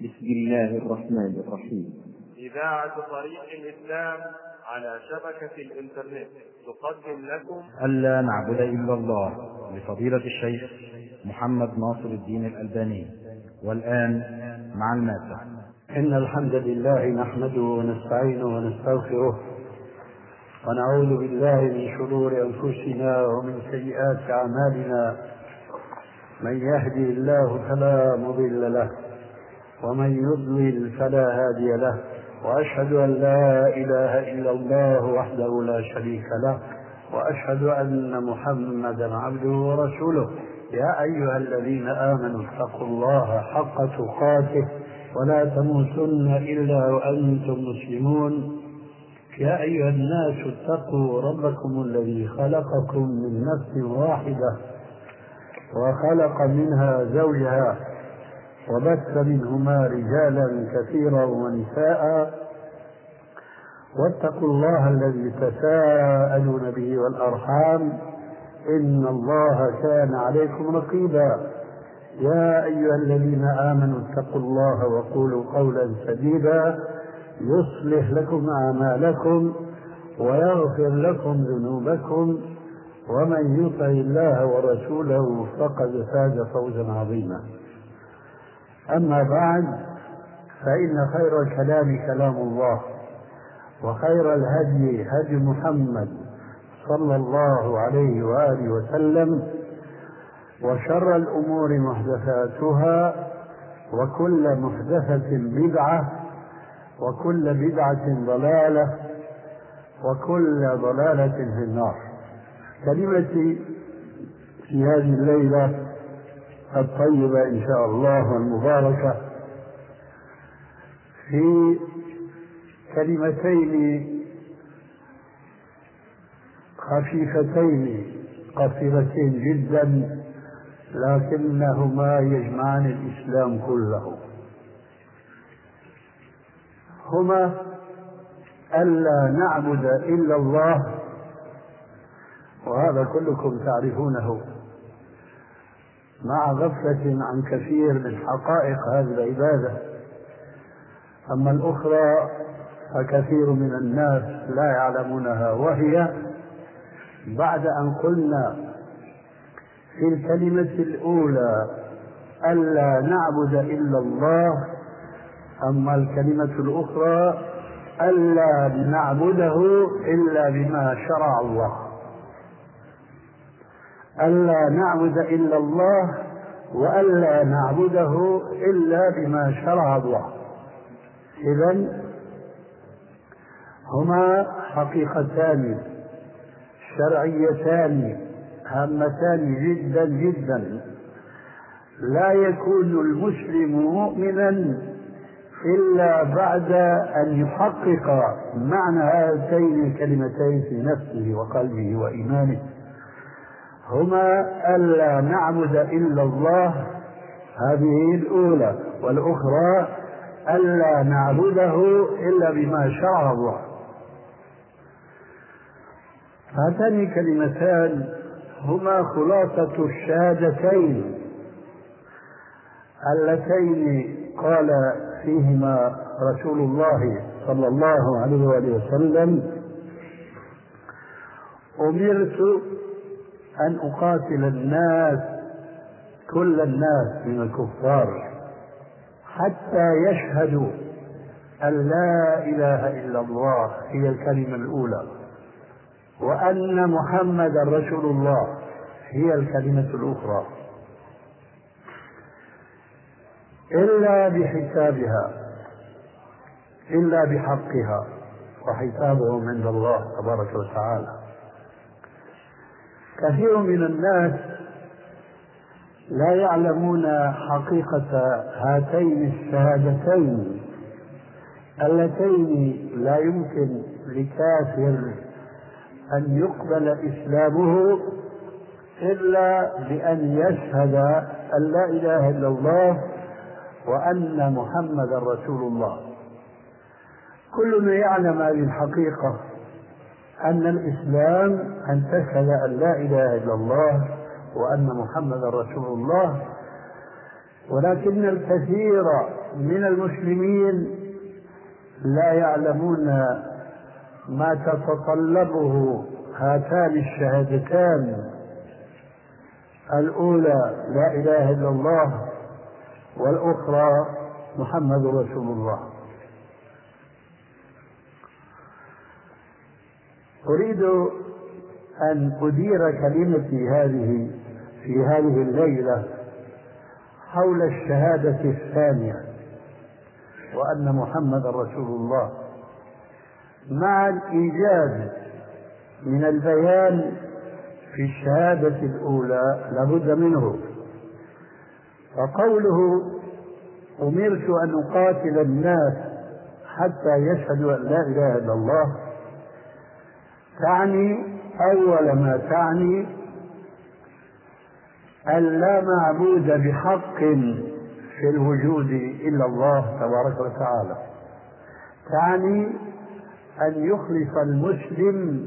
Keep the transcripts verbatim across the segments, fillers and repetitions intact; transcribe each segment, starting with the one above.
بسم الله الرحمن الرحيم. إذاعة طريق الإسلام على شبكة الإنترنت تقدم لكم ألا نعبد إلا الله لفضيلة الشيخ محمد ناصر الدين الألباني. والآن مع المادة. إن الحمد لله نحمده ونستعينه ونستغفره ونعوذ بالله من شرور أنفسنا ومن سيئات أعمالنا. من يهدي الله فلا مضل له ومن يضلل فلا هادي له، وأشهد أن لا إله إلا الله وحده لا شريك له، وأشهد أن محمدا عبده ورسوله. يا أيها الذين آمنوا اتقوا الله حق تقاته ولا تموتن إلا وأنتم مسلمون. يا أيها الناس اتقوا ربكم الذي خلقكم من نفس واحدة وخلق منها زوجها وبث منهما رجالا كثيرا ونساء، واتقوا الله الذي تساءلون به والأرحام إن الله كان عليكم رقيبا. يا أيها الذين آمنوا اتقوا الله وقولوا قولا سديدا يصلح لكم أعمالكم ويغفر لكم ذنوبكم، ومن يطع الله ورسوله فقد فاز فوزا عظيما. أما بعد، فإن خير الكلام كلام الله، وخير الهدي هدي محمد صلى الله عليه وآله وسلم، وشر الأمور محدثاتها، وكل محدثة بدعة، وكل بدعة ضلالة، وكل ضلالة في النار. كلمتي في هذه الليلة الطيبة إن شاء الله والمباركة في كلمتين خفيفتين قصيرتين جدا، لكنهما يجمعان الإسلام كله. هما ألا نعبد إلا الله، وهذا كلكم تعرفونه مع غفلة عن كثير من حقائق هذه العبادة. أما الأخرى فكثير من الناس لا يعلمونها، وهي بعد أن قلنا في الكلمة الأولى ألا نعبد إلا الله، أما الكلمة الأخرى ألا نعبده إلا بما شرع الله. ألا نعبد إلا الله وألا نعبده إلا بما شرع الله. إذن هما حقيقتان شرعيتان هامتان جدا جدا. لا يكون المسلم مؤمنا إلا بعد أن يحقق معنى هاتين الكلمتين في نفسه وقلبه وإيمانه. هما ألا نعبد إلا الله، هذه الأولى، والأخرى ألا نعبده إلا بما شرع الله. هاتان الكلمتان هما خلاصة الشهادتين اللتين قال فيهما رسول الله صلى الله عليه وآله وسلم: أمرت أن أقاتل الناس كل الناس من الكفار حتى يشهدوا أن لا إله إلا الله هي الكلمة الأولى، وأن محمدا رسول الله هي الكلمة الأخرى، إلا بحسابها، إلا بحقها، وحسابهم عند الله تبارك وتعالى. كثير من الناس لا يعلمون حقيقة هاتين الشهادتين اللتين لا يمكن لكافر أن يقبل إسلامه إلا بأن يشهد أن لا إله إلا الله وأن محمدا رسول الله. كلنا يعلم هذه الحقيقة، أن الإسلام أن تشهد أن لا إله إلا الله وأن محمدا رسول الله، ولكن الكثير من المسلمين لا يعلمون ما تتطلبه هاتان الشهادتان، الأولى لا إله إلا الله، والأخرى محمد رسول الله. أريد أن أدير كلمتي هذه في هذه الليلة حول الشهادة الثانية، وأن محمد رسول الله، مع الإيجاز من البيان في الشهادة الأولى لابد منه. فقوله أمرت أن أقاتل الناس حتى يشهدوا أن لا إله إلا الله تعني أول ما تعني أن لا معبود بحق في الوجود إلا الله تبارك وتعالى، تعني أن يخلص المسلم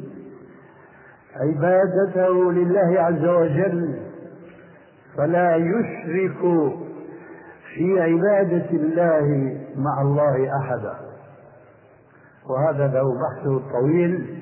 عبادته لله عز وجل، فلا يشرك في عبادة الله مع الله أحدا. وهذا له بحث طويل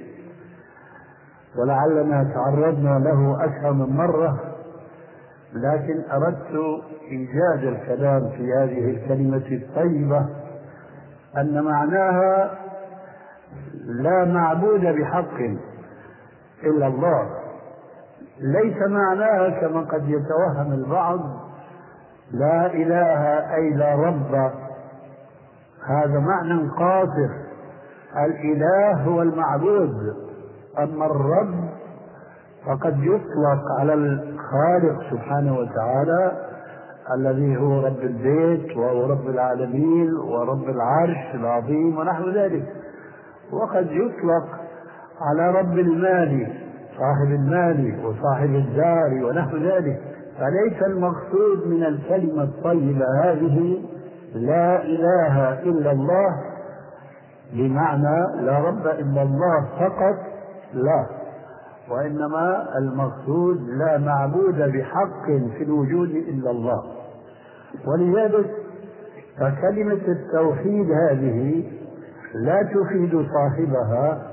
ولعلنا تعرضنا له أكثر من مرة، لكن أردت إيجاد الكلام في هذه الكلمة الطيبة أن معناها لا معبود بحق إلا الله، ليس معناها كما قد يتوهم البعض لا إله أي لا رب، هذا معنى قاصر. الإله هو المعبود، أما الرب فقد يطلق على الخالق سبحانه وتعالى الذي هو رب البيت وهو رب العالمين ورب العرش العظيم ونحو ذلك، وقد يطلق على رب المال صاحب المال وصاحب الدار ونحو ذلك. فليس المقصود من الكلمة الطيبة هذه لا إله إلا الله بمعنى لا رب إلا الله فقط، لا، وإنما المقصود لا معبود بحق في الوجود إلا الله. ولذلك فكلمة التوحيد هذه لا تفيد صاحبها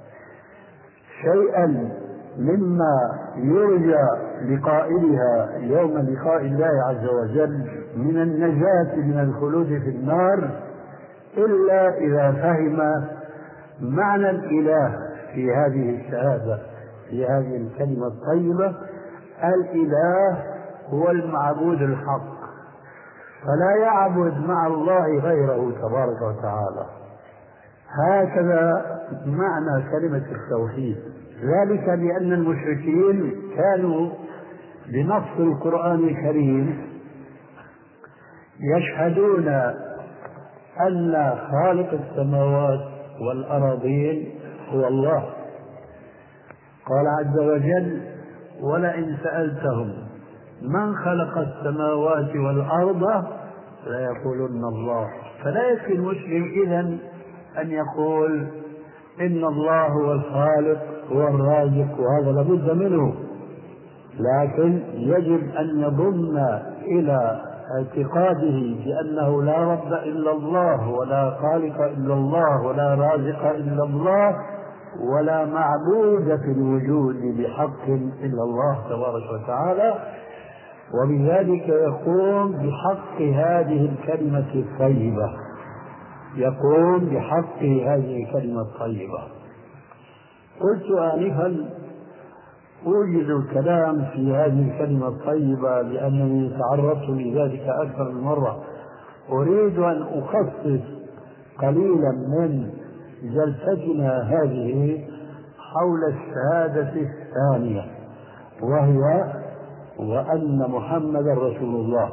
شيئا مما يرجى لقائلها يوم لقاء الله عز وجل من النجاة من الخلود في النار، إلا إذا فهم معنى الإله في هذه الشهادة، في هذه الكلمة الطيبة. الإله هو المعبود الحق، فلا يعبد مع الله غيره تبارك وتعالى. هكذا معنى كلمة التوحيد، ذلك لأن المشركين كانوا بنص القرآن الكريم يشهدون أن خالق السماوات والأراضين هو الله. قال عز وجل ولئن سألتهم من خلق السماوات والأرض ليقولن الله. فلا يكفي المسلم إذن أن يقول إن الله هو الخالق هو الرازق، وهذا لابد منه، لكن يجب أن يضم إلى اعتقاده بأنه لا رب إلا الله ولا خالق إلا الله ولا رازق إلا الله ولا معبود في الوجود بحق إلا الله تبارك وتعالى، وبذلك يقوم بحق هذه الكلمة الطيبة، يقوم بحق هذه الكلمة الطيبة. قلت آنفا أوجد الكلام في هذه الكلمة الطيبة لأنني تعرضت لذلك أكثر من مرة. أريد أن أخصص قليلا من جلستنا هذه حول الشهادة الثانية، وهي وأن محمد رسول الله.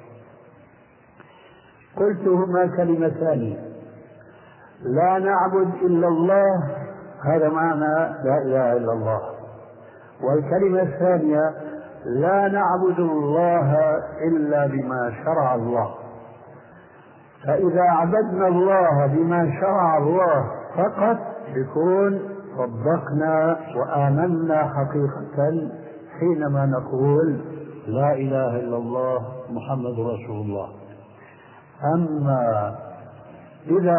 قلت هما كلمتان، لا نعبد إلا الله، هذا معنى لا إله إلا الله. والكلمة الثانية لا نعبد الله إلا بما شرع الله. فإذا عبدنا الله بما شرع الله فقط يكون صدقنا وآمنا حقيقة حينما نقول لا إله إلا الله محمد رسول الله. أما إذا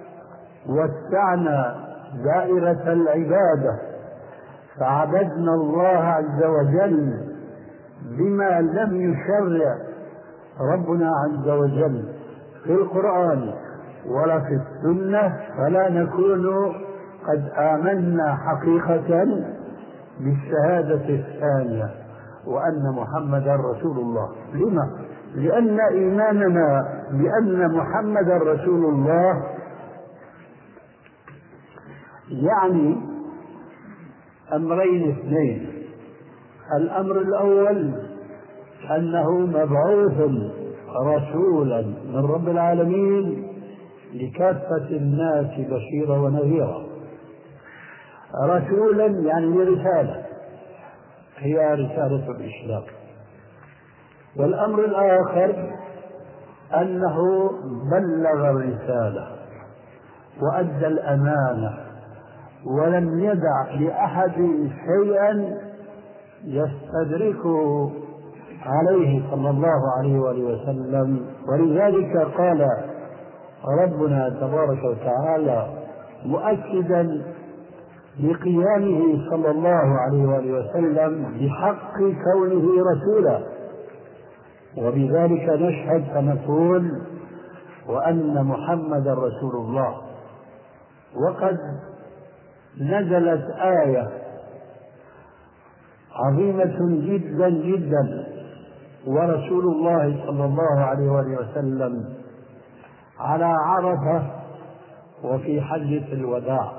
وسعنا دائرة العبادة فعبدنا الله عز وجل بما لم يشرع ربنا عز وجل في القرآن ولا في السنة، فلا نكون قد آمنا حقيقة بالشهادة الثانية وأن محمدا رسول الله. لما؟ لأن إيماننا بأن محمدا رسول الله يعني أمرين اثنين. الأمر الأول أنه مبعوث رسولا من رب العالمين لكافة الناس بشيرا ونذيرا. رسولا يعني رسالة، هي رسالة الإسلام. والأمر الآخر أنه بلغ الرسالة وأدى الأمانة ولم يدع لأحد شيئا يستدركه عليه صلى الله عليه وآله وسلم. ولذلك قال ربنا تبارك وتعالى مؤكدا لقيامه صلى الله عليه وآله وسلم بحق كونه رسولا، وبذلك نشهد فنقول وأن محمدا رسول الله. وقد نزلت آية عظيمة جدا جدا ورسول الله صلى الله عليه وآله وسلم على عرفة وفي حجة الوداع،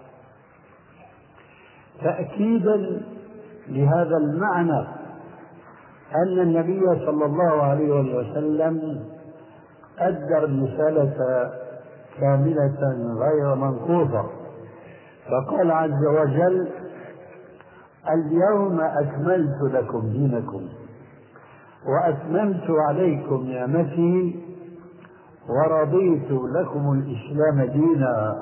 تأكيدا لهذا المعنى أن النبي صلى الله عليه وآله وسلم أدى الرسالة كاملة غير منقوصة. فقال عز وجل اليوم أكملت لكم دينكم وأتممت عليكم نعمتي ورضيت لكم الإسلام دينا.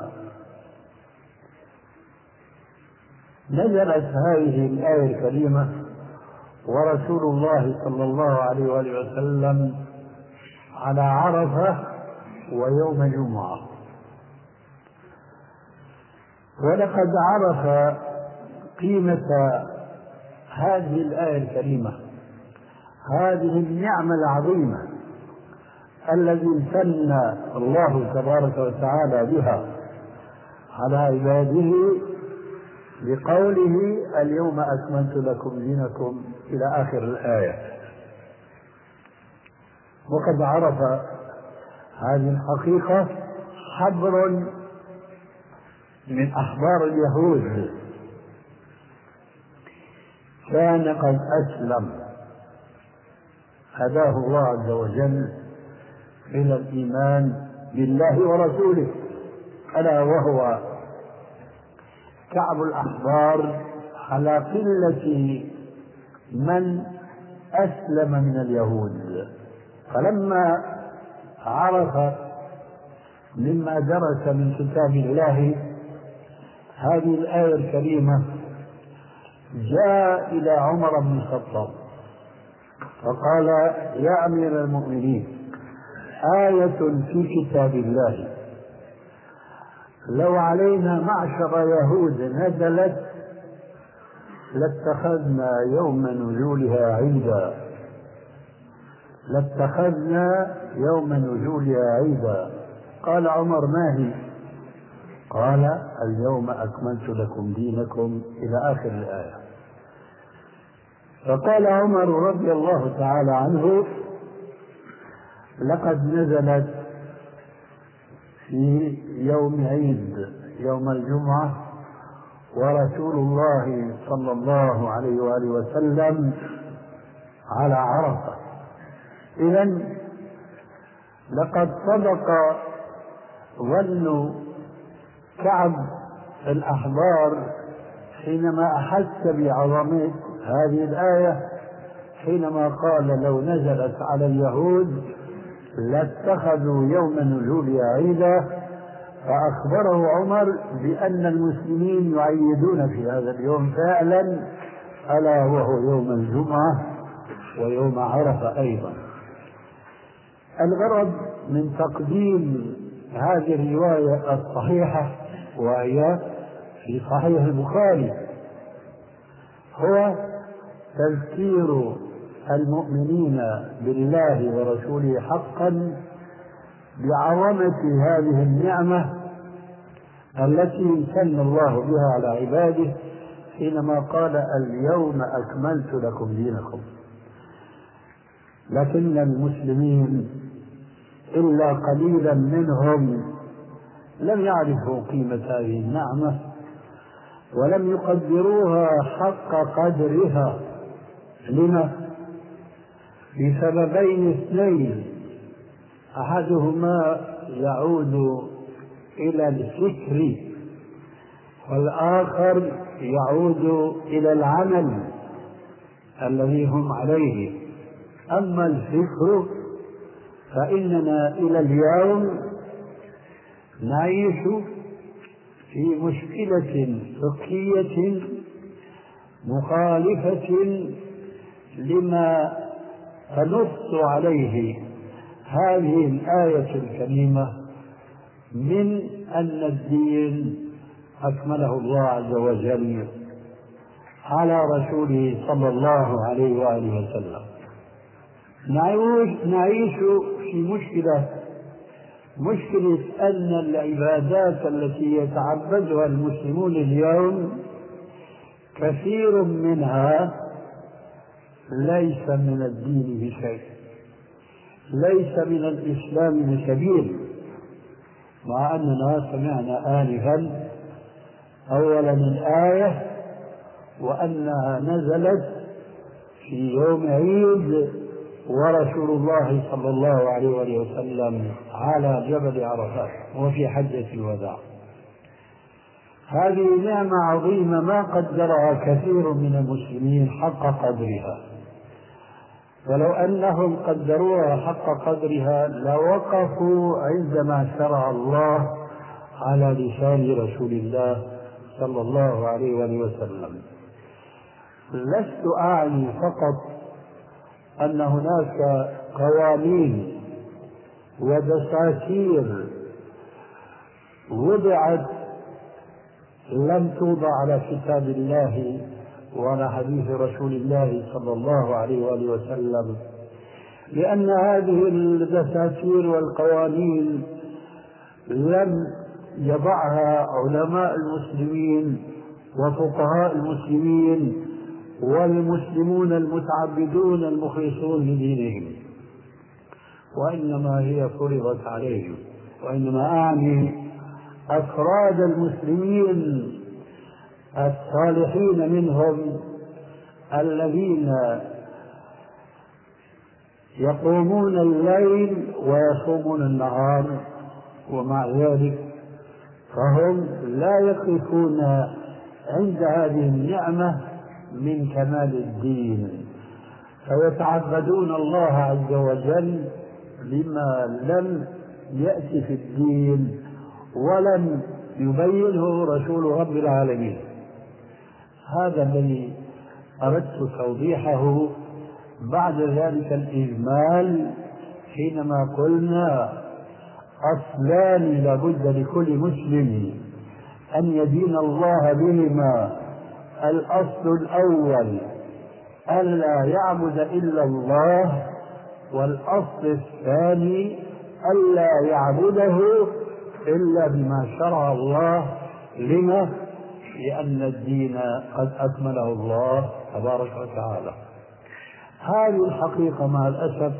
نزلت هذه الآية الكريمة ورسول الله صلى الله عليه وآله وسلم على عرفة ويوم جمعة. ولقد عرف قيمة هذه الآية الكريمة، هذه النعمة العظيمة الذي امتن الله تبارك وتعالى بها على عباده بقوله اليوم أكملت لكم دينكم إلى آخر الآية. وقد عرف هذه الحقيقة حبر من أحبار اليهود كان قد أسلم، هداه الله عز وجل إلى الإيمان بالله ورسوله، ألا وهو كعب الأحبار، على قلة من أسلم من اليهود. فلما عرف مما درس من كتاب الله هذه الآية الكريمة جاء إلى عمر بن الخطاب فقال يا أمير المؤمنين آية في كتاب الله لو علينا معشر يهود نزلت لاتخذنا يوم نزولها عيدا لاتخذنا يوم نزولها عيدا. قال عمر ما هي؟ قال اليوم أكملت لكم دينكم إلى آخر الآية. فقال عمر رضي الله تعالى عنه لقد نزلت في يوم عيد يوم الجمعة ورسول الله صلى الله عليه وآله وسلم على عرفة. إذن لقد صدق ظن كعب الأحبار حينما أحس بعظمة هذه الآية حينما قال لو نزلت على اليهود لاتخذوا يوم نزولها عيدا. فأخبره عمر بأن المسلمين يعيدون في هذا اليوم فعلا، ألا وهو يوم الجمعة ويوم عرفة أيضا. الغرض من تقديم هذه الرواية الصحيحة وهي في صحيح البخاري هو تذكير المؤمنين بالله ورسوله حقا بعظمة هذه النعمة التي امتن الله بها على عباده حينما قال اليوم أكملت لكم دينكم. لكن المسلمين إلا قليلا منهم لم يعرفوا قيمة هذه النعمة ولم يقدروها حق قدرها. لما؟ بسببين اثنين، أحدهما يعود إلى الفكر والآخر يعود إلى العمل الذي هم عليه. أما الفكر فإننا إلى اليوم نعيش في مشكلة فقهية مخالفة لما تنص عليه هذه الآية الكريمة من أن الدين أكمله الله عز وجل على رسوله صلى الله عليه وآله وسلم. نعيش في مشكلة مشكلة أن العبادات التي يتعبدها المسلمون اليوم كثير منها ليس من الدين بشيء، ليس من الإسلام بسبيل، مع أننا سمعنا آنفا أولا الآية وأنها نزلت في يوم عيد ورسول الله صلى الله عليه وسلم على جبل عرفات وفي حجة الوداع. هذه نعمة عظيمة ما قدرها كثير من المسلمين حق قدرها، ولو أنهم قدروها حق قدرها لوقفوا عندما شرع الله على لسان رسول الله صلى الله عليه وسلم. لست أعني فقط أن هناك قوانين ودساتير وضعت لم توضع على كتاب الله وعلى حديث رسول الله صلى الله عليه وآله وسلم، لأن هذه الدساتير والقوانين لم يضعها علماء المسلمين وفقهاء المسلمين والمسلمون المتعبدون المخلصون لدينهم، وإنما هي فرضت عليهم. وإنما أعني أفراد المسلمين الصالحين منهم الذين يقومون الليل ويصومون النهار، ومع ذلك فهم لا يقفون عند هذه النعمة من كمال الدين، فيتعبدون الله عز وجل لما لم يأتي في الدين ولم يبينه رسول رب العالمين. هذا الذي أردت توضيحه بعد ذلك الإجمال حينما قلنا أصلان لابد لكل مسلم أن يدين الله بهما. الأصل الأول ألا يعبد إلا الله، والأصل الثاني ألا يعبده إلا بما شرع الله. لما؟ لأن الدين قد أكمله الله تبارك وتعالى. هذه الحقيقة مع الأسف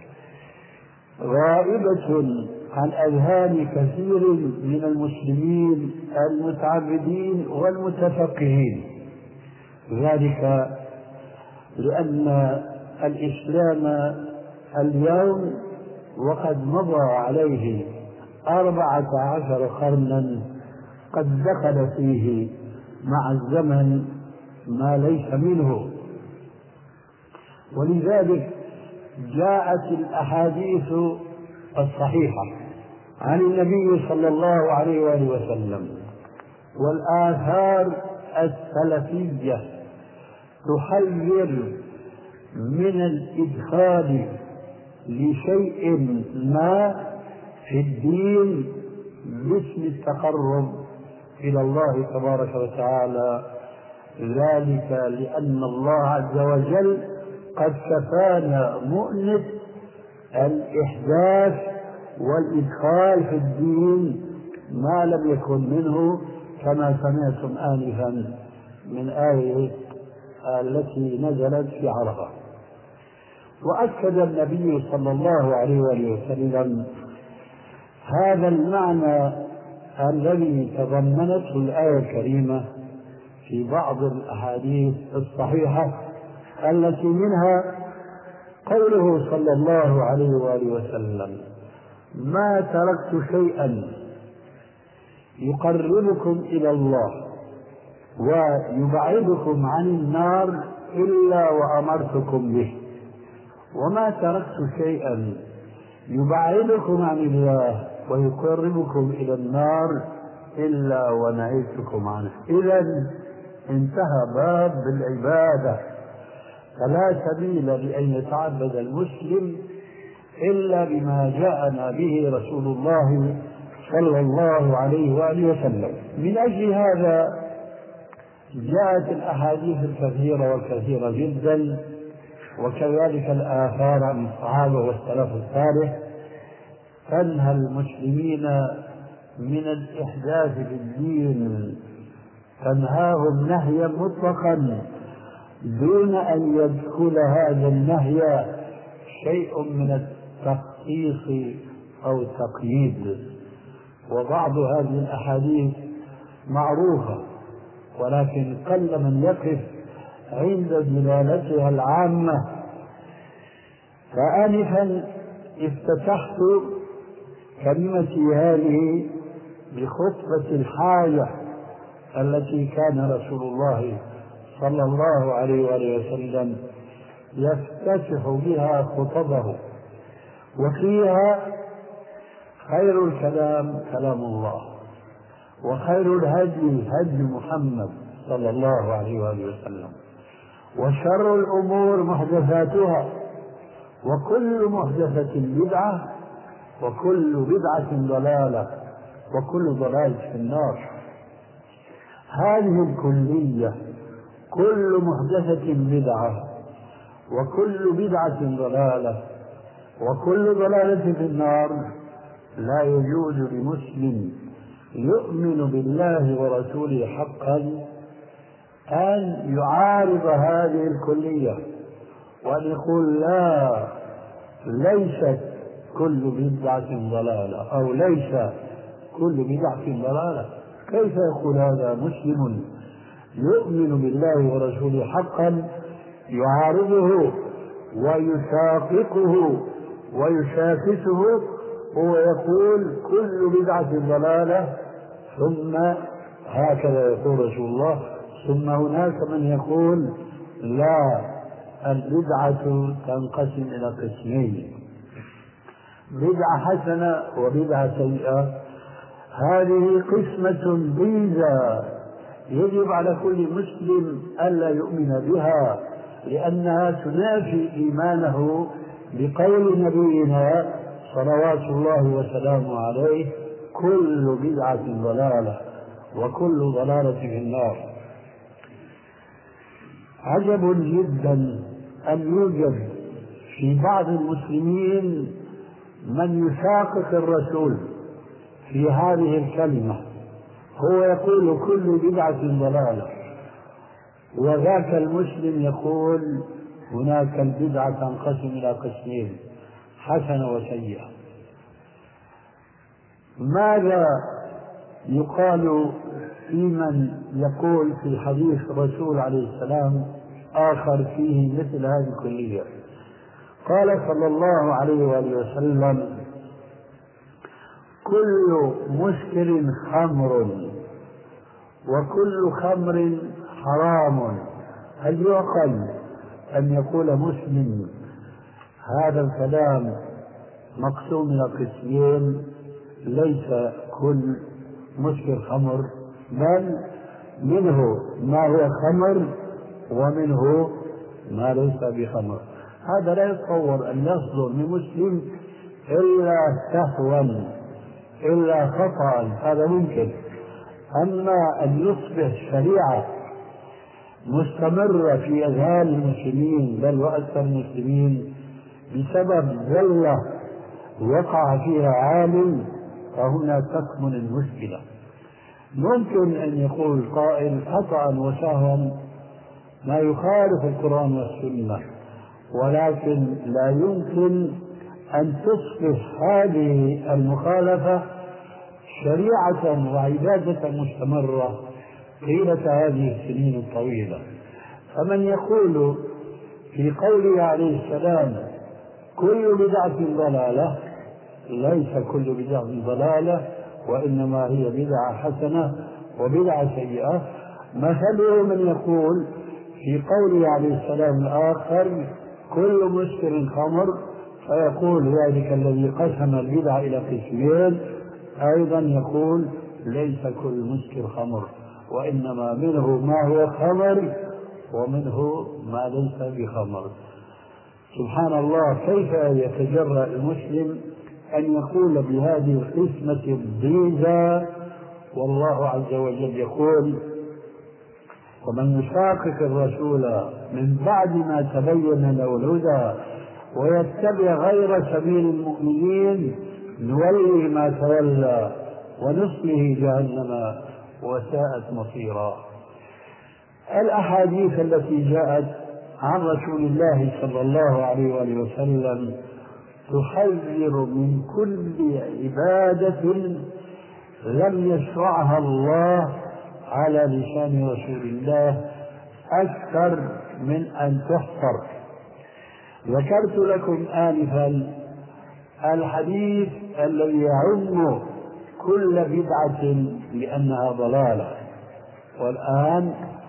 غائبة عن أذهان كثير من المسلمين المتعبدين والمتفقهين، ذلك لأن الإسلام اليوم وقد مضى عليه أربعة عشر قرنا قد دخل فيه مع الزمن ما ليس منه، ولذلك جاءت الأحاديث الصحيحة عن النبي صلى الله عليه وآله وسلم والآثار السلفية تحذر من الإدخال لشيء ما في الدين باسم التقرب إلى الله تبارك وتعالى، ذلك لأن الله عز وجل قد كفانا مؤنة الإحداث والإدخال في الدين ما لم يكن منه، كما سمعتم آنفا من آية التي نزلت في عرفة. وأكد النبي صلى الله عليه وسلم هذا المعنى الذي تضمنته الآية الكريمة في بعض الأحاديث الصحيحة، التي منها قوله صلى الله عليه وآله وسلم: ما تركت شيئا يقربكم إلى الله ويبعدكم عن النار إلا وأمرتكم به، وما تركت شيئا يبعدكم عن الله ويقربكم إلى النار إلا ونهيتكم عنه. إذن انتهى باب العبادة، فلا سبيل لأن يتعبد المسلم إلا بما جاءنا به رسول الله صلى الله عليه وآله وسلم. من أجل هذا جاءت الأحاديث الكثيرة والكثيرة جدا، وكذلك الآثار عن الصحابة والسلف الصالح تنهى المسلمين من الإحداث في الدين، تنهاهم نهيا مطلقا دون أن يدخل هذا النهي شيء من التخصيص أو التقييد. وبعض هذه الأحاديث معروفة، ولكن قل من يقف عند دلالتها العامة. فآنفا افتتحت كلمتي هذه بخطبة الحاجة التي كان رسول الله صلى الله عليه وآله وسلم يفتتح بها خطبه، وفيها خير الكلام كلام الله، وخير الهدي هدي محمد صلى الله عليه وآله وسلم، وشر الأمور محدثاتها، وكل محدثة بدعة، وكل بدعة ضلالة، وكل ضلالة في النار. هذه الكلية كل محدثة بدعة، وكل بدعة ضلالة، وكل ضلالة في النار لا يجوز لمسلم يؤمن بالله ورسوله حقا أن يعارض هذه الكلية وأن يقول لا، ليست كل بدعة ضلالة، أو ليس كل بدعة ضلالة. كيف يقول هذا مسلم يؤمن بالله ورسوله حقا يعارضه ويشاققه ويشاكسه ويقول كل بدعة ضلالة، ثم هكذا يقول رسول الله، ثم هناك من يقول لا، البدعة تنقسم إلى قسمين: بدعة حسنة وبدعة سيئة. هذه قسمة ضيزى يجب على كل مسلم ألا يؤمن بها، لأنها تنافي إيمانه بقول نبينا صلوات الله وسلامه عليه: كل بدعة ضلالة وكل ضلالة في النار. عجب جدا أن يوجد في بعض المسلمين من يشاقق الرسول في هذه الكلمة، هو يقول كل بدعة ضلالة، وذاك المسلم يقول هناك البدعة تنقسم إلى قسمين: حسنة وسيئة. ماذا يقال في من يقول في حديث الرسول عليه السلام آخر فيه مثل هذه الكلية؟ قال صلى الله عليه وآله وسلم: كل مسكر خمر، وكل خمر حرام. هل يعقل أن يقول مسلم هذا الكلام مقسوم إلى قسمين؟ ليس كل مسكر خمر، بل منه ما هو خمر ومنه ما ليس بخمر. هذا لا يتصور أن يصدر من مسلم إلا سهوا إلا خطأ، هذا ممكن. أما أن يصبح شريعة مستمرة في أذهان المسلمين بل وأكثر المسلمين بسبب زلة وقع فيها عالم، فهنا تكمن المشكلة. ممكن أن يقول قائل خطأ وسهوا ما يخالف القرآن والسنة، ولكن لا يمكن أن تصبح هذه المخالفة شريعة وعبادة مستمرة طيلة هذه السنين الطويلة. فمن يقول في قوله عليه السلام كل بدعة ضلالة، ليس كل بدعة ضلالة، وإنما هي بدعة حسنة وبدعة سيئة. مثله من يقول في قوله عليه السلام الآخر كل مسكر خمر، فيقول ذلك الذي قسم البدع إلى قسمين أيضا يقول ليس كل مسكر خمر، وإنما منه ما هو خمر ومنه ما ليس بخمر. سبحان الله، كيف يتجرأ المسلم أن يقول بهذه القسمة الضيزة؟ والله عز وجل يقول ومن يشاقق الرسول من بعد ما تبين له الهدى ويتبع غير سبيل المؤمنين نولي ما تولى ونصله جهنم وساءت مصيرا. الأحاديث التي جاءت عن رسول الله صلى الله عليه وآله وسلم تحذر من كل عبادة لم يشرعها الله على لسان رسول الله أكثر من أن تحصر. ذكرت لكم آنفا الحديث الذي يعم كل بدعة لأنها ضلالة، والآن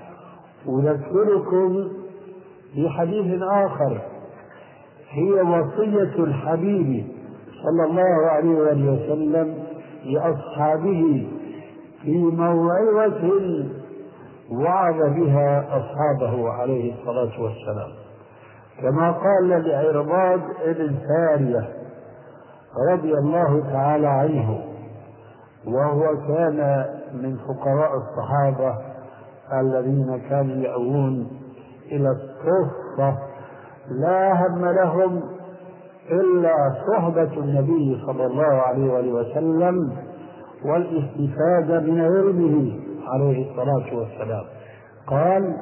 أذكركم بحديث آخر هي وصية الحبيب صلى الله عليه وآله وسلم لأصحابه في موعظة وعظ بها أصحابه عليه الصلاة والسلام، كما قال لعرباض بن سارية رضي الله تعالى عنه، وهو كان من فقراء الصحابة الذين كانوا يأوون إلى الصفة لا هم لهم إلا صحبة النبي صلى الله عليه وآله وسلم والاستفادة من علمه عليه الصلاة والسلام. قال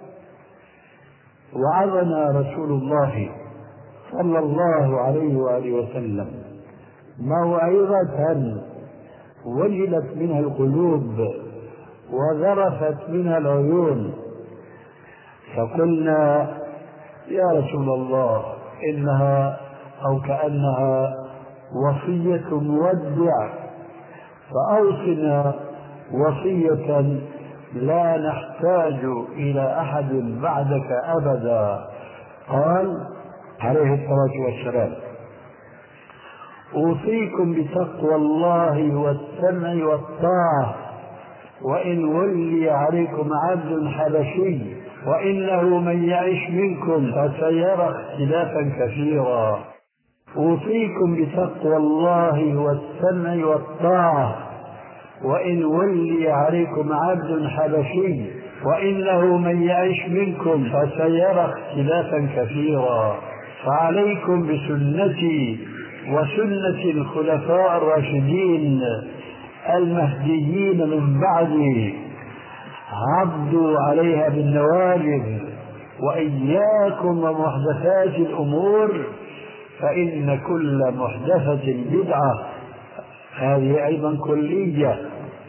وعظنا رسول الله صلى الله عليه وآله وسلم موعظة وجلت منها القلوب وذرفت منها العيون، فقلنا يا رسول الله إنها أو كأنها وصية مودع، فأوصنا وصية لا نحتاج إلى أحد بعدك أبدا. قال عليه الصلاة والسلام أوصيكم بتقوى الله والسمع والطاعة وإن ولي عليكم عبد حبشي وإنه من يعش منكم فسيرى اختلافا كثيرا. أوصيكم بتقوى الله والسمع والطاعة وإن ولي عليكم عبد حبشي وإنه من يعش منكم فسيرى اختلافا كثيرا، فعليكم بسنتي وسنة الخلفاء الراشدين المهديين من بعدي عضوا عليها بالنواجذ، وإياكم ومحدثات الأمور فإن كل محدثة بدعة، هذه أيضا كلية،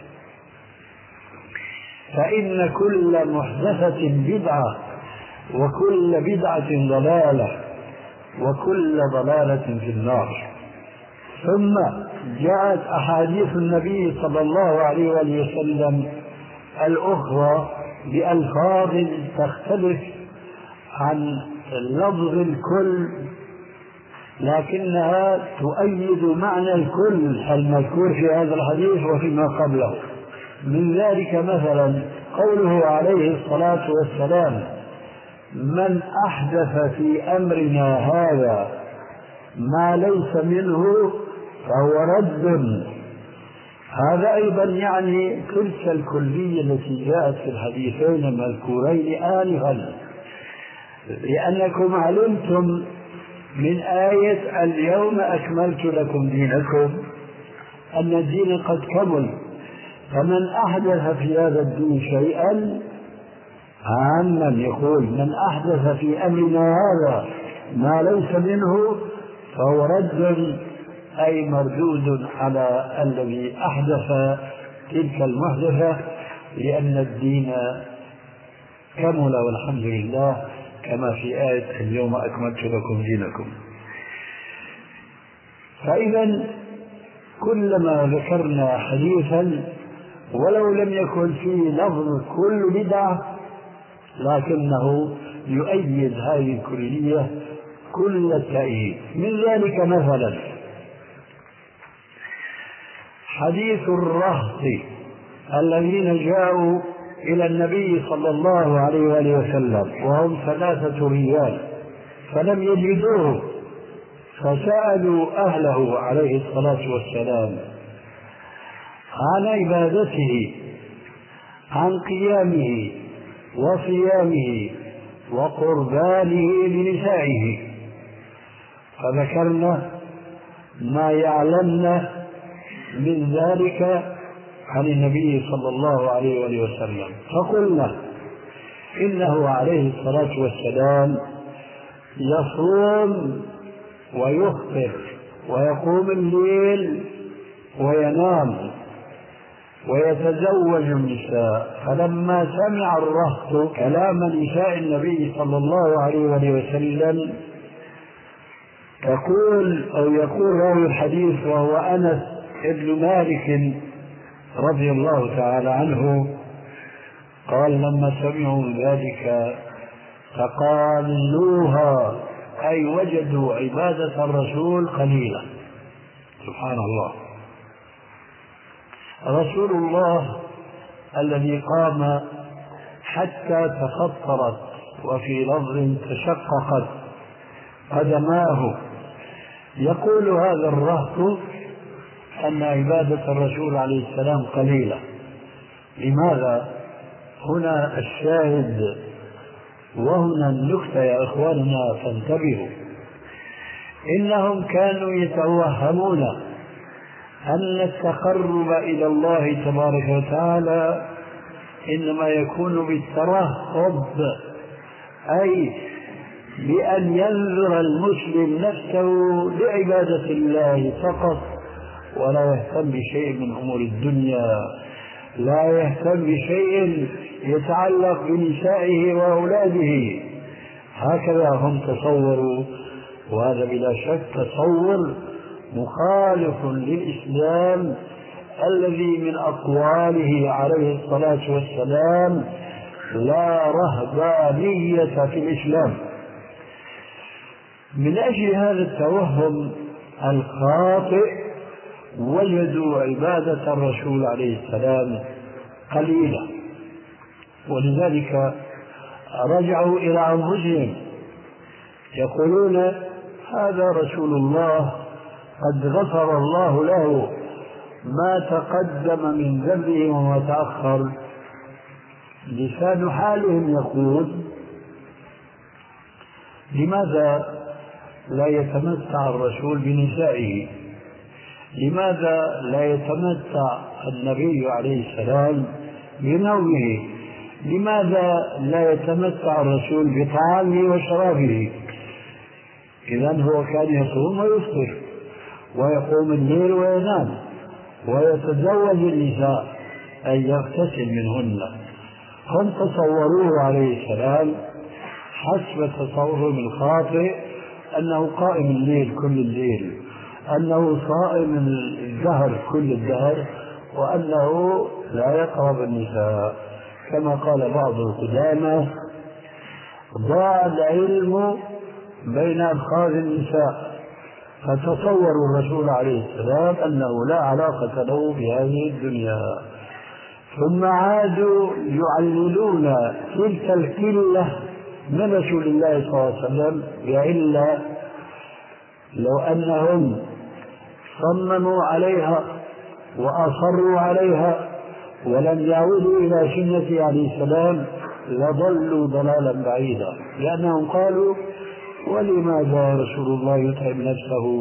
فإن كل محدثة بدعة وكل بدعة ضلالة وكل ضلالة في النار. ثم جاءت أحاديث النبي صلى الله عليه وآله وسلم الأخرى بألفاظ تختلف عن لفظ الكل، لكنها تؤيد معنى الكل المذكور في هذا الحديث وفيما قبله. من ذلك مثلا قوله عليه الصلاة والسلام من أحدث في أمرنا هذا ما ليس منه فهو رد. هذا أيضا يعني تلك الكلية التي جاءت في الحديثين المذكورين آنفا، لأنكم علمتم من آية اليوم أكملت لكم دينكم أن الدين قد كمل، فمن أحدث في هذا الدين شيئا عاما يقول من أحدث في أمرنا هذا ما ليس منه فهو رد، أي مردود على الذي أحدث تلك المحدثة، لأن الدين كمل والحمد لله كما في آية اليوم أكملت لكم دينكم. فإذا كلما ذكرنا حديثا ولو لم يكن فيه لفظ كل بدعة لكنه يؤيد هذه الكلية كل التأييد. من ذلك مثلا حديث الرهط الذين جاءوا إلى النبي صلى الله عليه وآله وسلم وهم ثلاثة رجال فلم يجدوه، فسألوا أهله عليه الصلاة والسلام عن عبادته، عن قيامه وصيامه وقربانه لنسائه، فذكرنا ما يعلمنا من ذلك عن النبي صلى الله عليه وآله وسلم، فقلنا إنه عليه الصلاة والسلام يصوم ويفطر ويقوم الليل وينام ويتزوج النساء. فلما سمع الرهط كلام نساء النبي صلى الله عليه وآله وسلم يقول أو يقول راوي الحديث وهو أنس ابن مالك رضي الله تعالى عنه قال لما سمعوا ذلك فقالوها، أي وجدوا عبادة الرسول قليلة. سبحان الله، رسول الله الذي قام حتى تفطرت وفي لفظ تشققت قدماه، يقول هذا الرهط أن عبادة الرسول عليه السلام قليلة. لماذا؟ هنا الشاهد وهنا النكتة يا إخواننا، فانتبهوا. إنهم كانوا يتوهمون أن التقرب إلى الله تبارك وتعالى إنما يكون بالترهب، أي بأن ينذر المسلم نفسه لعبادة الله فقط ولا يهتم بشيء من أمور الدنيا، لا يهتم بشيء يتعلق بنسائه وأولاده. هكذا هم تصوروا، وهذا بلا شك تصور مخالف للإسلام الذي من أقواله عليه الصلاة والسلام لا رهبانية في الإسلام. من أجل هذا التوهم الخاطئ وجدوا عبادة الرسول عليه السلام قليلة، ولذلك رجعوا إلى أنفسهم يقولون هذا رسول الله قد غفر الله له ما تقدم من ذنبه وما تأخر. لسان حالهم يقول لماذا لا يتمتع الرسول بنسائه؟ لماذا لا يتمتع النبي عليه السلام بنومه؟ لماذا لا يتمتع الرسول بطعامه وشرابه؟ إذن هو كان يصوم ويفطر ويقوم الليل وينام ويتزوج النساء أي يغتسل منهن. هم تصوروه عليه السلام حسب تصورهم الخاطئ أنه قائم الليل كل الليل، أنه صائم الدهر كل الدهر، وأنه لا يقرب النساء، كما قال بعض القدامى ضاع العلم بين أنخاذ النساء، فتصوروا الرسول عليه السلام أنه لا علاقة له بهذه الدنيا. ثم عادوا يعللون تلك الكلة من رسول الله صلى الله عليه وسلم، وإلا لو أنهم صمموا عليها وأصروا عليها ولم يعودوا إلى سنة عليه السلام لضلوا ضلالا بعيدا، لأنهم قالوا: ولماذا رسول الله يتعب نفسه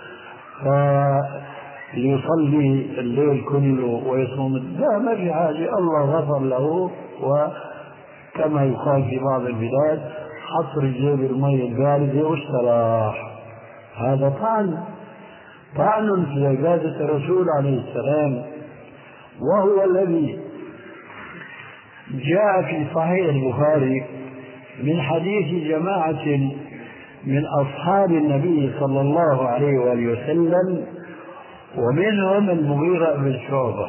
فليصلي الليل كله ويصوم؟ لا، ما في حاجة، الله غفر له. وكما يقال في بعض البلاد: حط رجليه بالمية الباردة واستراح. هذا طعن طعن في عبادة الرسول عليه السلام، وهو الذي جاء في صحيح البخاري من حديث جماعة من أصحاب النبي صلى الله عليه وآله وسلم، ومنهم المغيرة بن شعبة،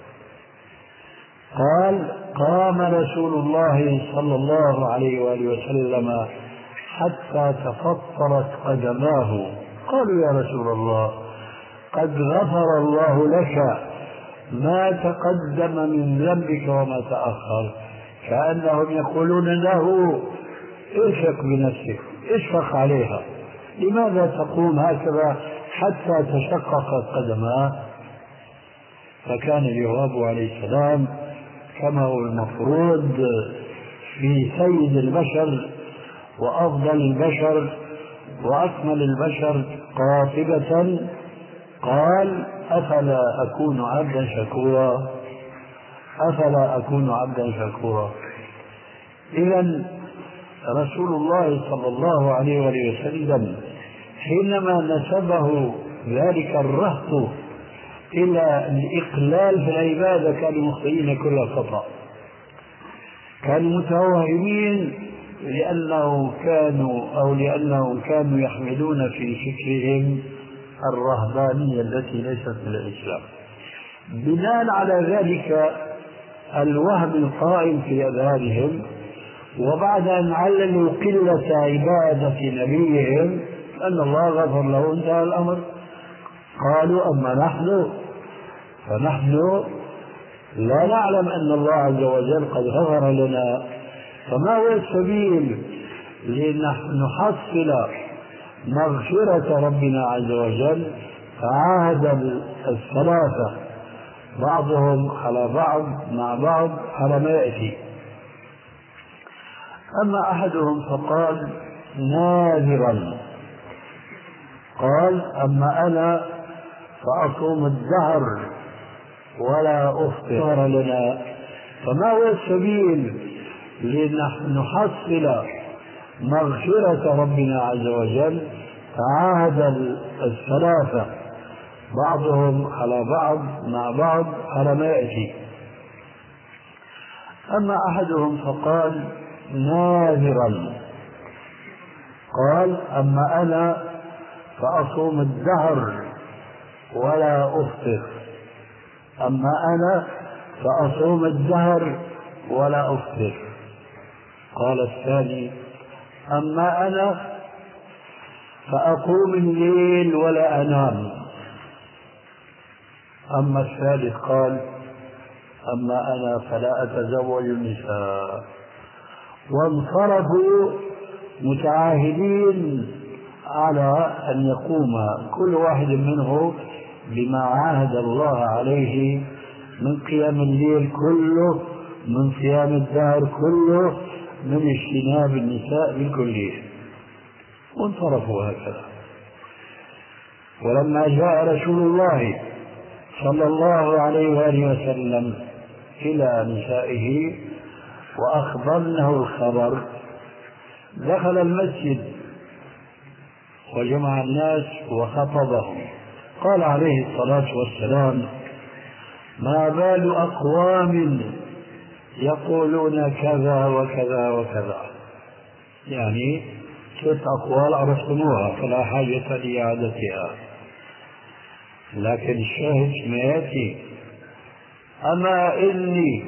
قال: قام رسول الله صلى الله عليه وآله وسلم حتى تفطرت قدماه. قالوا: يا رسول الله، قد غفر الله لك ما تقدم من ذنبك وما تأخر. كأنهم يقولون له: اشفق بنفسك، اشفق عليها، لماذا تقوم هكذا حتى تشققت قدماه؟ فكان الجواب عليه السلام كما هو المفروض في سيد البشر وأفضل البشر وأكمل البشر قاطبة، قال: أفلا أكون عبدا شكورا، أفلا أكون عبدا شكورا. إذن رسول الله صلى الله عليه وسلم حينما نسبه ذلك الرهط إلى الإقلال في العبادة كانوا مخطئين كل خطأ، كانوا متوهمين لأنه كانوا أو لأنهم كانوا يحملون في فكرهم الرهبانية التي ليست من الإسلام. بناء على ذلك الوهم القائم في أذهانهم، وبعد أن عللوا قلة عبادة نبيهم أن الله غفر له انتهى الأمر، قالوا: أما نحن فنحن لا نعلم أن الله عز وجل قد غفر لنا، فما هو السبيل لنحصل مغفرة ربنا عز وجل؟ فعاهد الثلاثة بعضهم على بعض مع بعض على ما يأتي. أما أحدهم فقال ناذرا، قال: أما أنا فأصوم الدهر ولا أفطر لنا. فما هو السبيل لنحصل مغفرة ربنا عز وجل؟ فعاهد الثلاثة بعضهم على بعض مع بعض على ما يأتي. أما أحدهم فقال ناذرا، قال: أما أنا فأصوم الدهر ولا أفطر. أما أنا فأصوم الدهر ولا أفطر. قال الثاني: أما أنا فأقوم الليل ولا أنام. أما الثالث قال: أما أنا فلا أتزوج النساء. وانصرفوا متعاهدين على أن يقوم كل واحد منه بما عاهد الله عليه من قيام الليل كله، من صيام الدهر كله، من اجتناب النساء بالكلية، وانصرفوا هكذا. ولما جاء رسول الله صلى الله عليه وآله وسلم إلى نسائه وأخبرنه الخبر، دخل المسجد وجمع الناس وخطبهم، قال عليه الصلاة والسلام: ما بال أقوام يقولون كذا وكذا وكذا. يعني ست أقوال عرفتموها فلا حاجة لإعادتها، لكن الشاهد ما يأتي: أما إني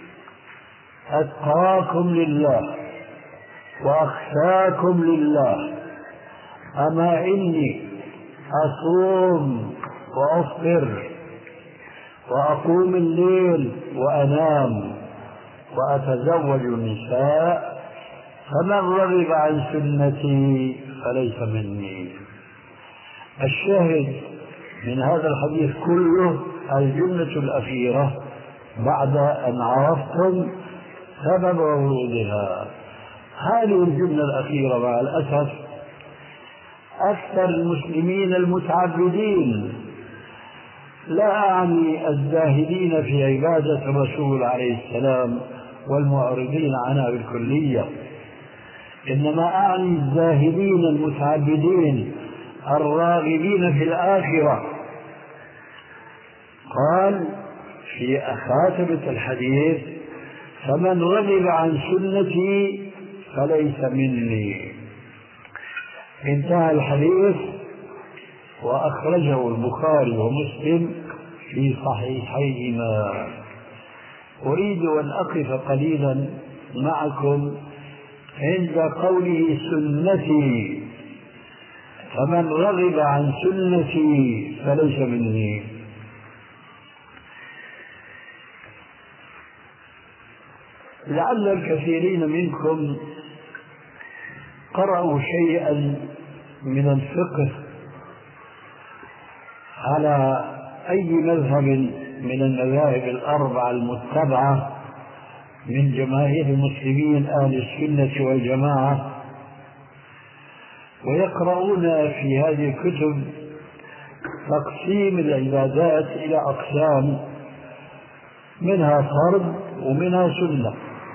أتقاكم لله وأخشاكم لله، أما إني أصوم وأفطر وأقوم الليل وأنام وأتزوج النساء، فمن رغب عن سنتي فليس مني. الشاهد من هذا الحديث كله الجملة الأخيرة بعد أن عرفتم سبب ورودها. هذه الجملة الأخيرة مع الأسف أكثر المسلمين المتعبدين، لا أعني الزاهدين في عبادة الرسول عليه السلام والمعرضين عنها بالكلية، إنما أعني الزاهدين المتعبدين الراغبين في الآخرة. قال في خاتمة الحديث: فمن رغب عن سنتي فليس مني. انتهى الحديث وأخرجه البخاري ومسلم في صحيحيهما. أريد أن أقف قليلا معكم عند قوله سنتي، فمن رغب عن سنتي فليس مني. لعل الكثيرين منكم قرأوا شيئا من الفقه على أي مذهب من المذاهب الأربعة المتبعة من جماهير المسلمين أهل السنة والجماعة، ويقرؤون في هذه الكتب تقسيم العبادات إلى أقسام، منها فرض ومنها سنة.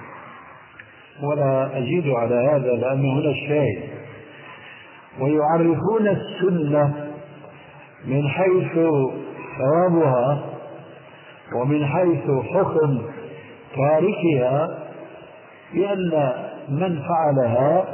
ولا أزيد على هذا لأنه هنا الشاهد. ويعرفون السنة من حيث ثوابها ومن حيث حكم تاركها، بأن من فعلها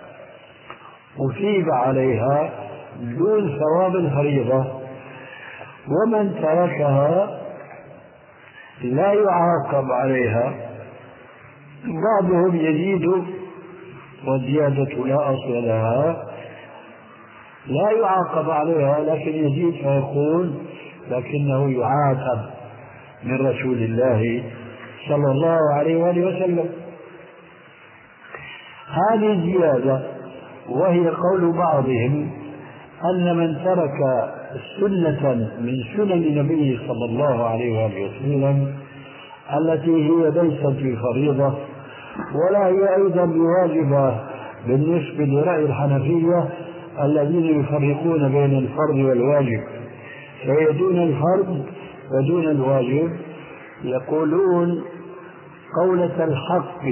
أثيب عليها دون ثواب الفريضة، ومن تركها لا يعاقب عليها. بعضهم يزيد والزيادة لا أصل لها، لا يعاقب عليها لكن يزيد فيقول لكنه يعاقب من رسول الله صلى الله عليه وآله وسلم. هذه الزيادة، وهي قول بعضهم أن من ترك سنة من سنن النبي صلى الله عليه وآله وسلم التي هي ليست بفريضة ولا هي أيضا بواجبة بالنسبة لرأي الحنفية الذين يفرقون بين الفرض والواجب، فهي دون الفرض ودون الواجب، يقولون قولة الحق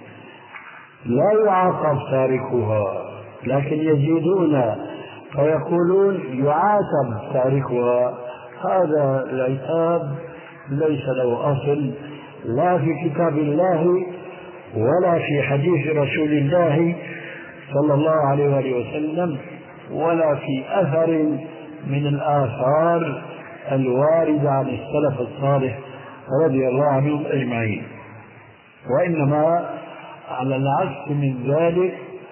لا يعاقب تاركها، لكن يزيدون فيقولون يعاتب تاركها. هذا العتاب ليس له أصل لا في كتاب الله ولا في حديث رسول الله صلى الله عليه وآله وسلم ولا في أثر من الآثار الواردة عن السلف الصالح رضي الله عنهم أجمعين. وإنما على العكس من ذلك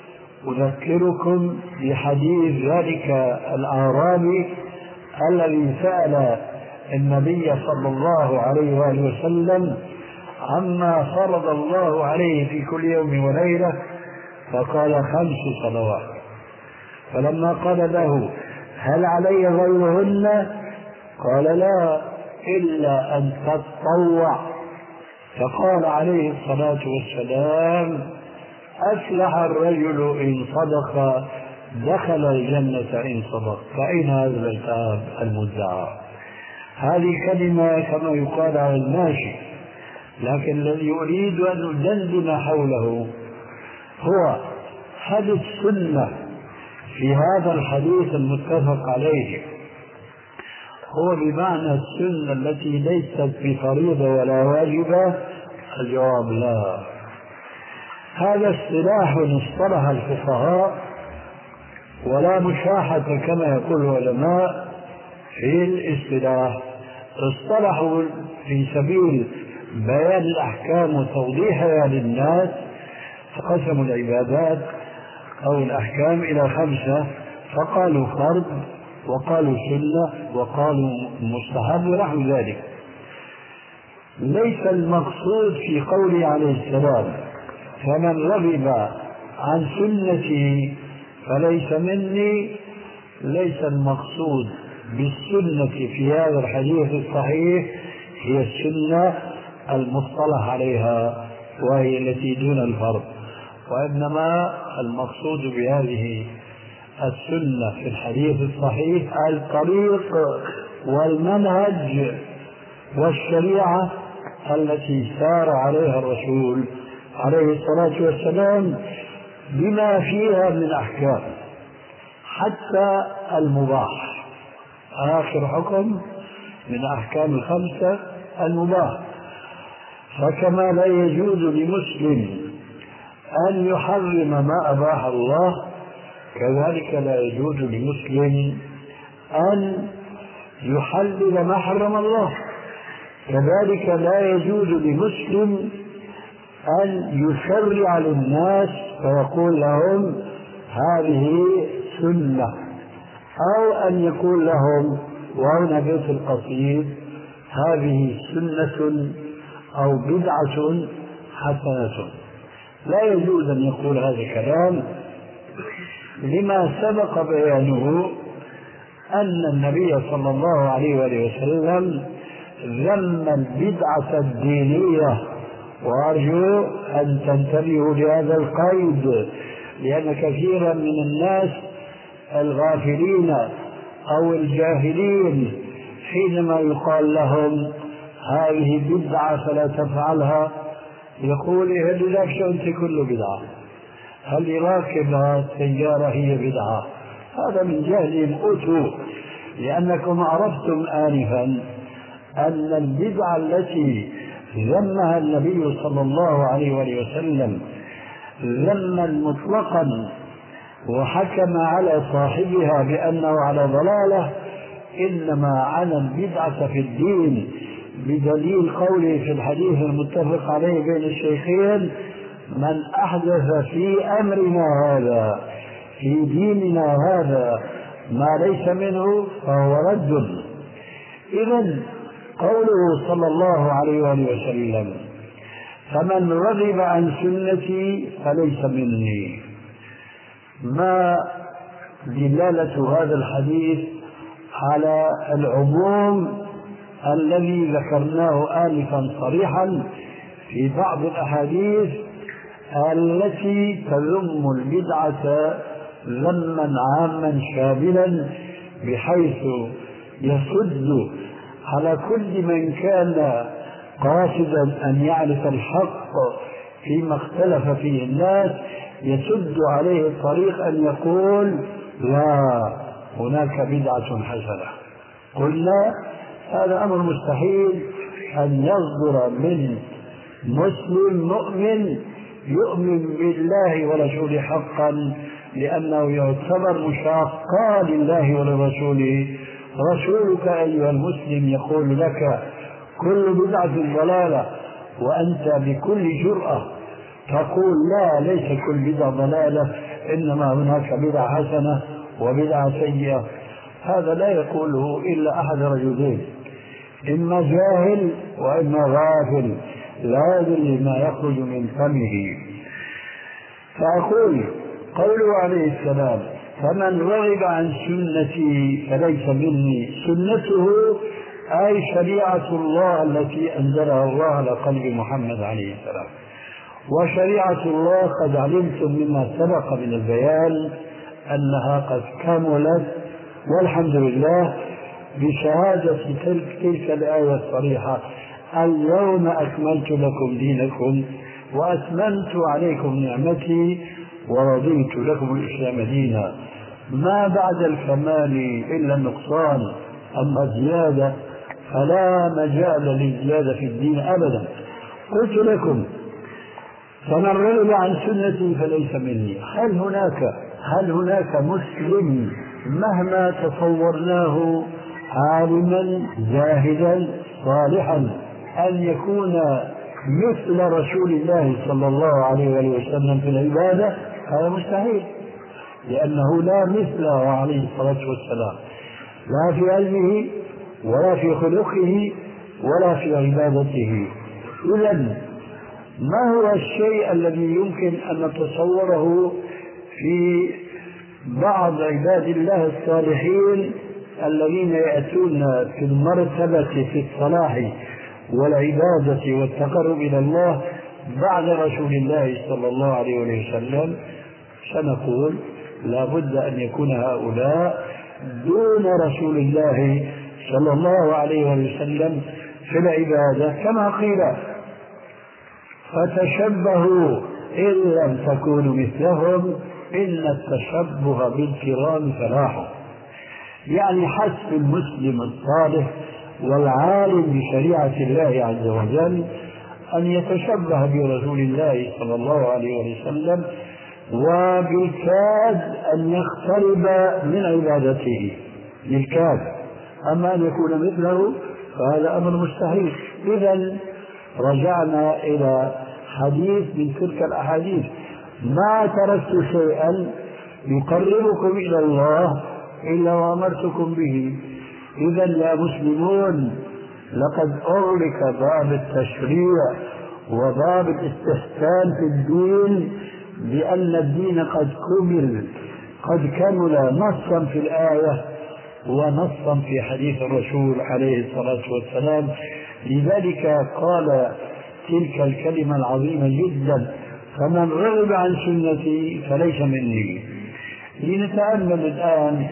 أذكركم بحديث ذلك الأعرابي الذي سأل النبي صلى الله عليه وآله وسلم عما فرض الله عليه في كل يوم وليلة، فقال خمس صلوات. فلما قال له هل علي غيرهن؟ قال لا إلا أن تتطوع. فقال عليه الصلاة والسلام أفلح الرجل إن صدق دخل الجنة إن صدق. فأين هذا العتاب المدعى؟ هذه كلمة كما يقال على الماشي، لكن الذي أريد أن أدندن حوله هو هل السنة في هذا الحديث المتفق عليه هو بمعنى السنة التي ليست بفريضة ولا واجبة؟ الجواب لا. هذا اصطلاح اصطلح الفقهاء ولا مشاحة كما يقول العلماء في الاصطلاح، اصطلحوا في سبيل بيان الأحكام وتوضيحها للناس، فقسموا العبادات أو الأحكام إلى خمسة، فقالوا فرض وقالوا سنة وقالوا مستحب ونحو ذلك. ليس المقصود في قوله عليه السلام فمن رغب عن سنتي فليس مني، ليس المقصود بالسنة في هذا الحديث الصحيح هي السنة المصطلح عليها وهي التي دون الفرض، وإنما المقصود بهذه السنة في الحديث الصحيح الطريق والمنهج والشريعة التي سار عليها الرسول عليه الصلاة والسلام بما فيها من أحكام، حتى المباح آخر حكم من أحكام الخمسة المباح. فكما لا يجوز لمسلم أن يحرم ما أباح الله، كذلك لا يجوز لمسلم أن يحلل ما حرم الله، كذلك لا يجوز لمسلم أن يشرع للناس ويقول لهم هذه سنة، أو أن يقول لهم وهنا بيت القصيد هذه سنة أو بدعة حسنة. لا يجوز أن يقول هذا الكلام، لما سبق بيانه أن النبي صلى الله عليه وآله وسلم ذم البدعة الدينية، وأرجو أن تنتبهوا لهذا القيد، لأن كثيرا من الناس الغافلين أو الجاهلين حينما يقال لهم هذه بدعة فلا تفعلها يقول هل ذاك أنت كل بدعة، هل يراكب السيارة هي بدعة؟ هذا من جهل أتوا، لأنكم عرفتم آنفا أن البدعة التي ذمها النبي صلى الله عليه وآله وسلم ذما مطلقا وحكم على صاحبها بأنه على ضلالة إنما على البدعة في الدين، بدليل قوله في الحديث المتفق عليه بين الشيخين من أحدث في أمرنا هذا في ديننا هذا ما ليس منه فهو رد. إذن قوله صلى الله عليه وآله وسلم فمن رغب عن سنتي فليس مني، ما دلالة هذا الحديث على العموم الذي ذكرناه آنفا صريحا في بعض الأحاديث التي تذم البدعة ذما عاما شاملا، بحيث يصد على كل من كان قاصدا أن يعرف الحق فيما اختلف فيه الناس، يسد عليه الطريق أن يقول لا هناك بدعة حسنة. قلنا هذا أمر مستحيل أن يصدر من مسلم مؤمن يؤمن بالله ورسوله حقا، لأنه يعتبر مشاقا لله ولرسوله. رسولك أيها المسلم يقول لك كل بدعة ضلالة، وأنت بكل جرأة تقول لا ليس كل بدعة ضلالة، إنما هناك بدعة حسنة وبدعة سيئة. هذا لا يقوله إلا أحد رجلين، إما جاهل وإما غافل لا يدري ما يخرج من فمه. فأقول قوله عليه السلام فمن رغب عن سنتي فليس مني، سنته أي شريعة الله التي أنزلها الله على قلب محمد عليه السلام. وشريعة الله قد علمتم مما سبق من البيان أنها قد كملت والحمد لله بشهادة تلك, تلك الآية الصريحة اليوم أكملت لكم دينكم وأتممت عليكم نعمتي ورضيت لكم الإسلام دينا. ما بعد الكمال إلا النقصان، أما زيادة فلا مجال للزيادة في الدين أبدا. قلت لكم فمن رغب عن سنتي فليس مني. هل هناك هل هناك مسلم مهما تصورناه عالما زاهدا صالحا أن يكون مثل رسول الله صلى الله عليه وسلم في العبادة؟ هذا مستحيل، لأنه لا مثله عليه الصلاة والسلام، لا في علمه ولا في خلقه ولا في عبادته. إذن ما هو الشيء الذي يمكن أن نتصوره في بعض عباد الله الصالحين الذين يأتون في المرتبة في الصلاح والعبادة والتقرب إلى الله بعد رسول الله صلى الله عليه وسلم؟ سنقول لا بد أن يكون هؤلاء دون رسول الله صلى الله عليه وسلم في العبادة، كما قيل فتشبهوا إن لم تكونوا مثلهم إن التشبه بالكرام فلاح. يعني حسب المسلم الصالح والعالم بشريعة الله عز وجل أن يتشبه برسول الله صلى الله عليه وسلم، وبالكاد أن يقترب من عبادته بالكاد. أما أن يكون مثله فهذا أمر مستحيل. إذن رجعنا إلى حديث من تلك الأحاديث: ما تركت شيئا يقربكم إلى الله إلا وأمرتكم به. إذن يا مسلمون لقد أغلق باب التشريع وباب الاستحسان في الدين بأن الدين قد كمل، قد كمل نصا في الآية ونصا في حديث الرسول عليه الصلاة والسلام. لذلك قال تلك الكلمة العظيمة جدا: فمن رغب عن سنتي فليس مني. لنتأمل الآن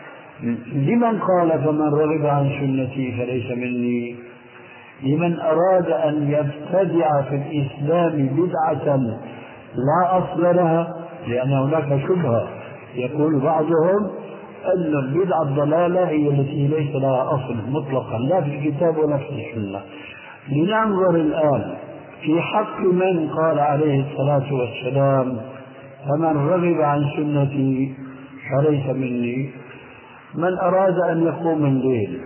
لمن قال فمن رغب عن سنتي فليس مني. لمن أراد أن يبتدع في الإسلام بدعة لا أصل لها، لأن هناك شبهة يقول بعضهم أن البدعة الضلالة هي التي ليس لها أصل مطلقا لا في الكتاب ولا في السنة. لننظر الآن في حق من قال عليه الصلاة والسلام فمن رغب عن سنتي فليس مني. من أراد أن يقوم الليل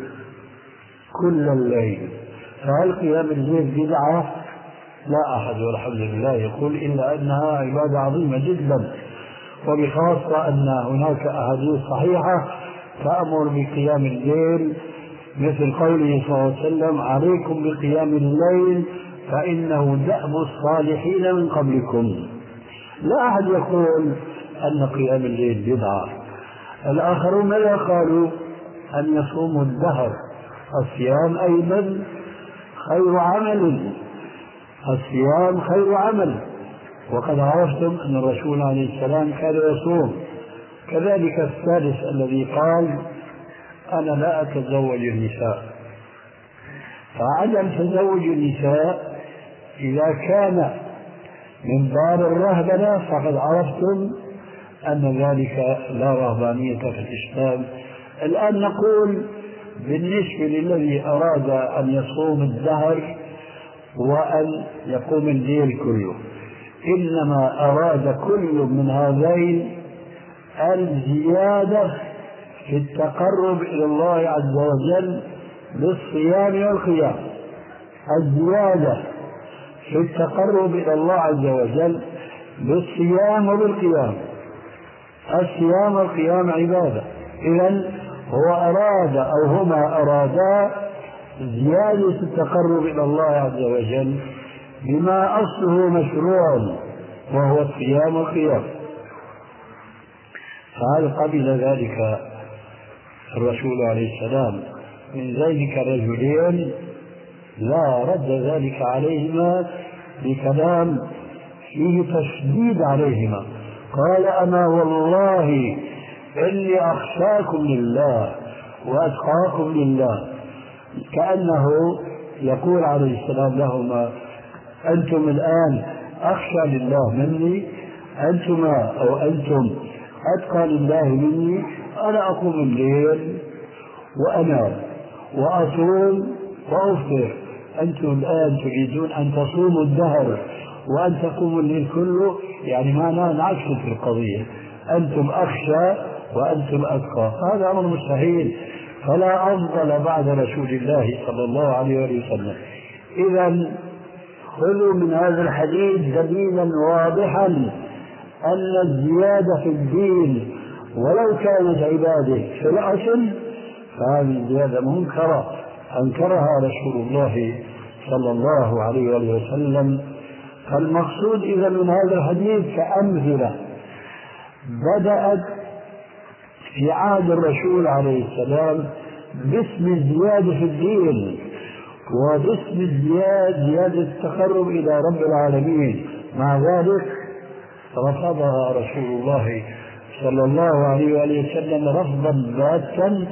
كل الليل، فهل قيام الليل بدعة؟ لا أحد والحمد لله يقول إلا أنها عبادة عظيمة جدا، وبخاصة أن هناك أحاديث صحيحة تأمر بقيام الليل، مثل قوله صلى الله عليه وسلم: عليكم بقيام الليل فإنه دأب الصالحين من قبلكم. لا أحد يقول أن قيام الليل بدعة. الآخرون ماذا قالوا؟ أن يصوموا الدهر. الصيام أيضا خير عمل، الصيام خير عمل، وقد عرفتم أن الرسول عليه السلام كان يصوم. كذلك الثالث الذي قال: أنا لا أتزوج النساء. فعدم تزوج النساء إذا كان من باب الرهبنة فقد عرفتم أن ذلك لا رهبانية في الإسلام. الآن نقول بالنسبة للذي أراد أن يصوم الدهر وأن يقوم الليل كله، إنما أراد كل من هذين الزيادة في التقرب إلى الله عز وجل بالصيام والقيام، الزيادة في التقرب إلى الله عز وجل بالصيام وبالقيام. الصيام والقيام عبادة. إذن هو أراد أو هما أرادا زيادة التقرب إلى الله عز وجل بما أصله مشروع وهو الصيام والقيام. فهل قبل ذلك الرسول عليه السلام من ذلك الرجلين؟ لا، رد ذلك عليهما بكلام فيه تشديد عليهما. قال: أما والله إني أخشاكم لله وأتقاكم لله. كأنه يقول عليه السلام لهما: أنتم الآن أخشى لله مني، أنتما أو أنتم أتقى لله مني. أنا أقوم الليل وأنام وأصوم وأفطر، أنتم الآن تريدون أن تصوموا الدهر وأن تقوموا الليل كله، يعني معناه نعكس في القضية، أنتم أخشى وأنتم أتقى. هذا أمر مستحيل، فلا أفضل بعد رسول الله صلى الله عليه وسلم. إذن خذوا من هذا الحديث دليلا واضحا أن الزيادة في الدين ولو كانت عبادة في الأصل فهذه الزيادة منكرة أنكرها رسول الله صلى الله عليه وسلم. فالمقصود إذا من هذا الحديث كأمثلة بدأت في عهد الرسول عليه السلام باسم الزيادة في الدين وباسم الزيادة زيادة التقرب إلى رب العالمين. مع ذلك رفضها رسول الله صلى الله عليه وآله وسلم رفضا باتا،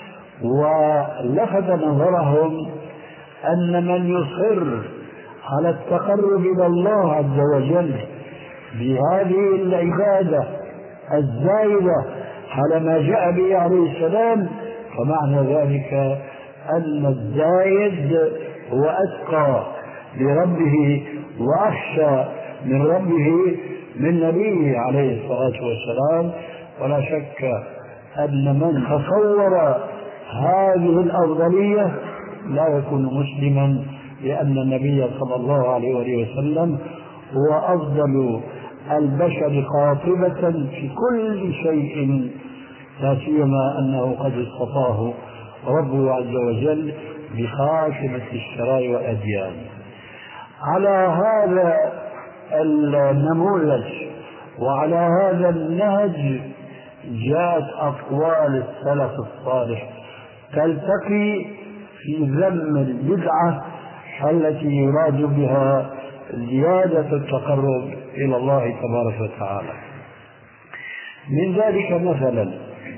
ولفت نظرهم أن من يصر على التقرب إلى الله عز وجل بهذه العبادة الزايدة على ما جاء به عليه السلام فمعنى ذلك أن الزايد هو أتقى لربه وأخشى من ربه من نبيه عليه الصلاة والسلام. ولا شك أن من تصور هذه الأفضلية لا يكون مسلما، لأن النبي صلى الله عليه وسلم هو أفضل البشر قاطبة في كل شيء، لا سيما أنه قد اصطفاه ربه عز وجل بخاتمة الشرائع والأديان. على هذا النموذج وعلى هذا النهج جاءت أقوال السلف الصالح تلتقي في ذم البدعة التي يراد بها زيادة التقرب إلى الله تبارك وتعالى. من ذلك مثلا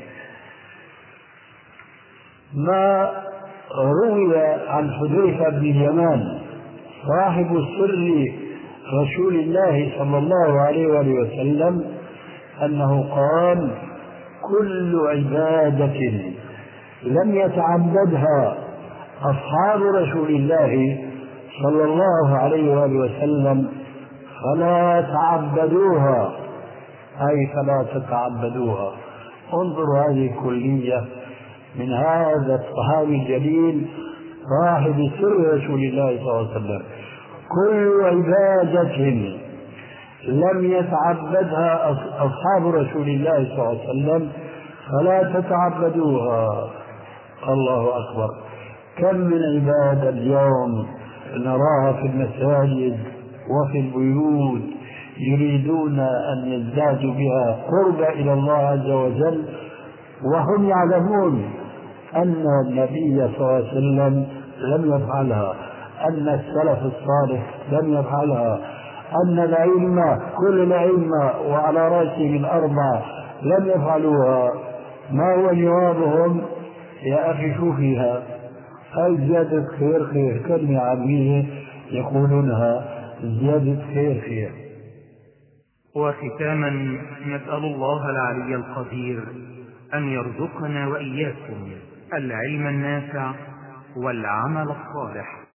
ما روي عن حذيفة بن اليمان صاحب سر رسول الله صلى الله عليه وآله وسلم أنه قال: كل عبادة لم يتعبدها أصحاب رسول الله صلى الله عليه وآله وسلم فلا تعبدوها، أي فلا تتعبدوها. انظروا هذه الكلية من هذا الصحابي الجليل صاحب سر رسول الله صلى الله عليه وسلم: كل عبادة لم يتعبدها أصحاب رسول الله صلى الله عليه وسلم فلا تتعبدوها. الله أكبر! كم من عبادة اليوم نراها في المساجد وفي البيوت يريدون أن يزدادوا بها قربا إلى الله عز وجل، وهم يعلمون أن النبي صلى الله عليه وسلم لم يفعلها، أن السلف الصالح لم يفعلها، أن الأئمة كل الأئمة وعلى رأسهم الأربعة لم يفعلوها. ما هو جوابهم؟ يا أخي شو فيها؟ هاي زيادة خير خير، كلمة عامية يقولونها زيادة خير خير. وختاما نسأل الله العلي القدير أن يرزقنا وإياكم العلم النافع والعمل الصالح.